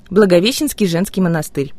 Благовещенский женский монастырь.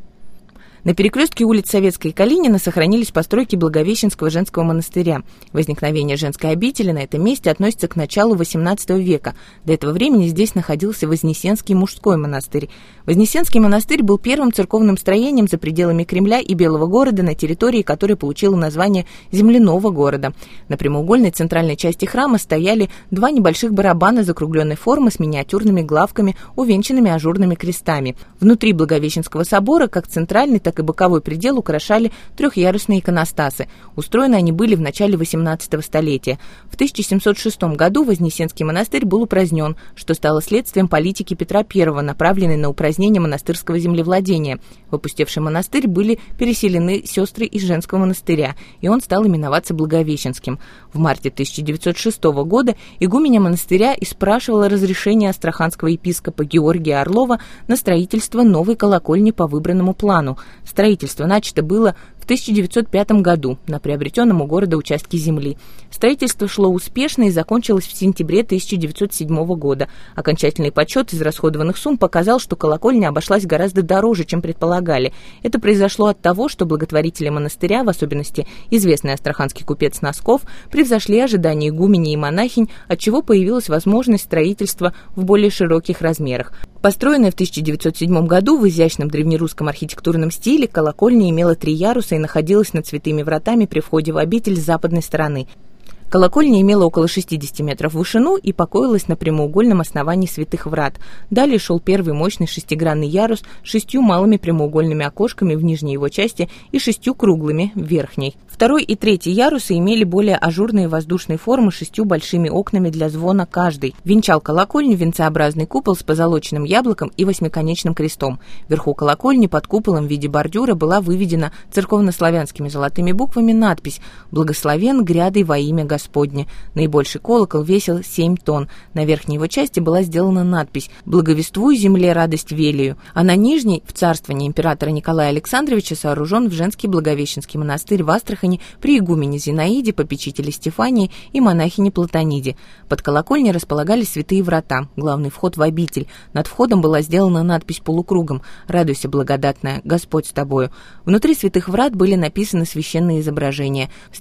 На перекрестке улиц Советской и Калинина сохранились постройки Благовещенского женского монастыря. Возникновение женской обители на этом месте относится к началу XVIII века. До этого времени здесь находился Вознесенский мужской монастырь. Вознесенский монастырь был первым церковным строением за пределами Кремля и Белого города, на территории которой получило название земляного города. На прямоугольной центральной части храма стояли два небольших барабана закругленной формы с миниатюрными главками, увенчанными ажурными крестами. Внутри Благовещенского собора, как центральный, так и боковой предел украшали трехъярусные иконостасы. Устроены они были в начале XVIII столетия. В 1706 году Вознесенский монастырь был упразднен, что стало следствием политики Петра I, направленной на упразднение монастырского землевладения. В опустевший монастырь были переселены сестры из женского монастыря, и он стал именоваться Благовещенским. В марте 1906 года игуменя монастыря испрашивала разрешение астраханского епископа Георгия Орлова на строительство новой колокольни по выбранному плану. Строительство начато было в 1905 году на приобретенном у города участке земли. Строительство шло успешно и закончилось в сентябре 1907 года. Окончательный подсчет израсходованных сумм показал, что колокольня обошлась гораздо дороже, чем предполагали. Это произошло от того, что благотворители монастыря, в особенности известный астраханский купец Носков, превзошли ожидания игумени и монахинь, отчего появилась возможность строительства в более широких размерах. Построенная в 1907 году в изящном древнерусском архитектурном стиле, колокольня имела 3 яруса и находилась над святыми вратами при входе в обитель с западной стороны. Колокольня имела около 60 метров в вышину и покоилась на прямоугольном основании святых врат. Далее шел первый мощный шестигранный ярус с 6 малыми прямоугольными окошками в нижней его части и 6 круглыми в верхней. Второй и третий ярусы имели более ажурные воздушные формы с 6 большими окнами для звона каждый. Венчал колокольню венцеобразный купол с позолоченным яблоком и 8-конечным крестом. Вверху колокольни под куполом в виде бордюра была выведена церковнославянскими золотыми буквами надпись «Благословен грядой во имя Господне». Наибольший колокол весил 7 тонн. На верхней его части была сделана надпись «Благовествуй земле радость велию», а на нижней, в царствовании императора Николая Александровича, сооружен в женский Благовещенский монастырь в Астрахани при игумене Зинаиде, попечителе Стефании и монахине Платониде. Под колокольней располагались святые врата, главный вход в обитель. Над входом была сделана надпись полукругом «Радуйся, благодатная, Господь с тобою». Внутри святых врат были написаны священные изображения. С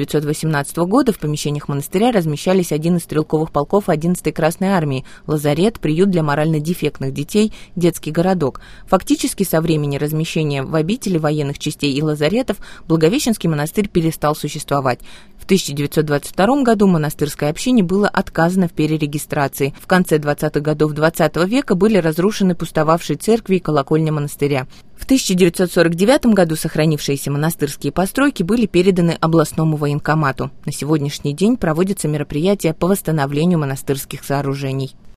1918 года в помещениях монастыря размещались один из стрелковых полков 11-й Красной армии, лазарет, приют для морально дефектных детей, детский городок. Фактически со времени размещения в обители военных частей и лазаретов Благовещенский монастырь перестал существовать. В 1922 году монастырской общине было отказано в перерегистрации. В конце 20-х годов XX века были разрушены пустовавшие церкви и колокольня монастыря. В 1949 году сохранившиеся монастырские постройки были переданы областному военкомату. На сегодняшний день проводятся мероприятия по восстановлению монастырских сооружений.